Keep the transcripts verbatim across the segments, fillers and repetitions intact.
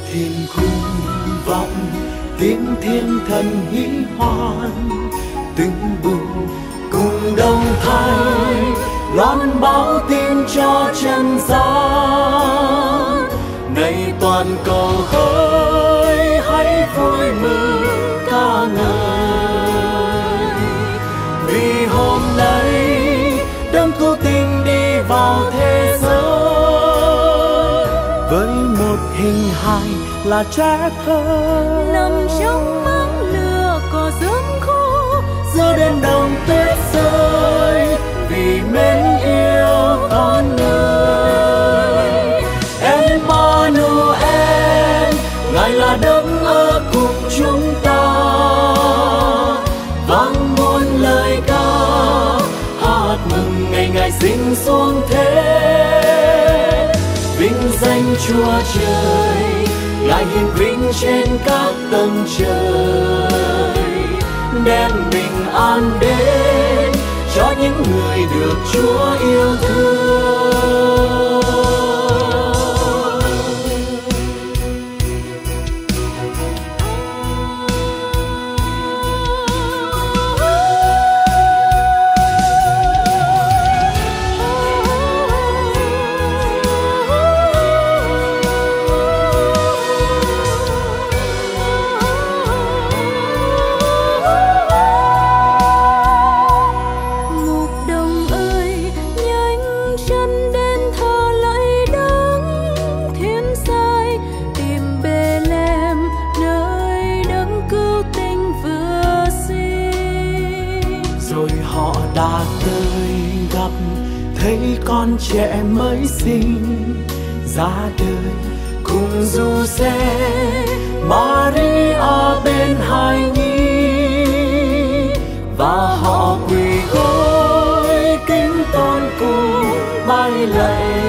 thiên cung vọng tiếng thiên thần hí hoan, từng bừng cùng đồng thanh loan báo tin cho trần gian. Này toàn cầu hỡi hãy vui mừng ca ngợi, vì hôm nay đấng cứu tinh đi vào thế giới với một hình hài là trẻ thơ nằm trong máng lửa cỏ rơm khô, giữa đêm đông tuyết rơi vì mến yêu con người. Emmanuel, Ngài là đấng ở cùng chúng ta, vang muôn lời ca hát mừng ngày Ngài sinh xuống thế. Vinh danh Chúa Trời, Ngài hiển vinh trên các tầng trời, đem bình an đến cho những người được Chúa yêu thương. Thấy con trẻ mới sinh ra đời cùng Giuse Maria bên hài nhi, và họ quỳ gối kính tôn cùng bái lạy.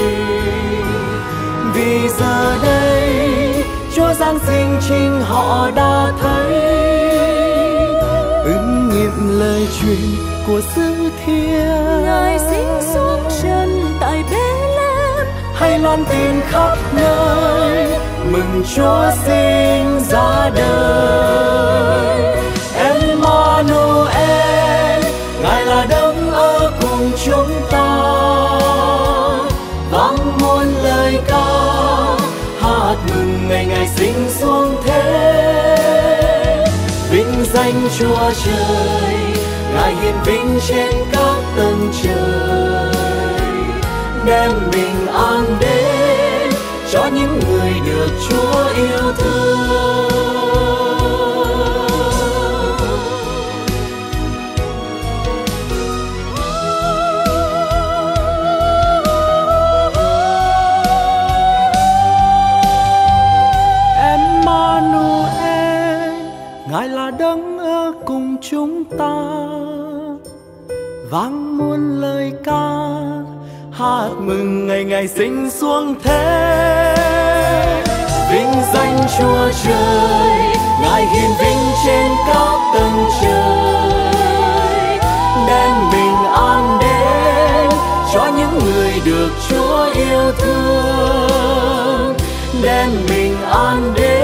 Vì giờ đây Chúa Giáng sinh chính họ đã thấy, ứng nghiệm lời truyền của sứ thiên. Ngài sinh xuống trần tại Bethlehem, hãy loan tin khắp nơi mừng Chúa sinh ra đời. Emmanuel, Ngài là đấng ở cùng chúng ta, vang muôn lời ca hát mừng ngày Ngài sinh xuống thế. Vinh danh Chúa Trời, Ngài hiển vinh trên các tầng trời, đem bình an đến cho những người được Chúa yêu thương. Emmanuel, Ngài là đấng ở cùng chúng ta, vang muôn lời ca hát mừng ngày Ngài sinh xuống thế. Vinh danh Chúa Trời, Ngài hiển vinh trên các tầng trời, đem bình an đến cho những người được Chúa yêu thương, đem bình an đến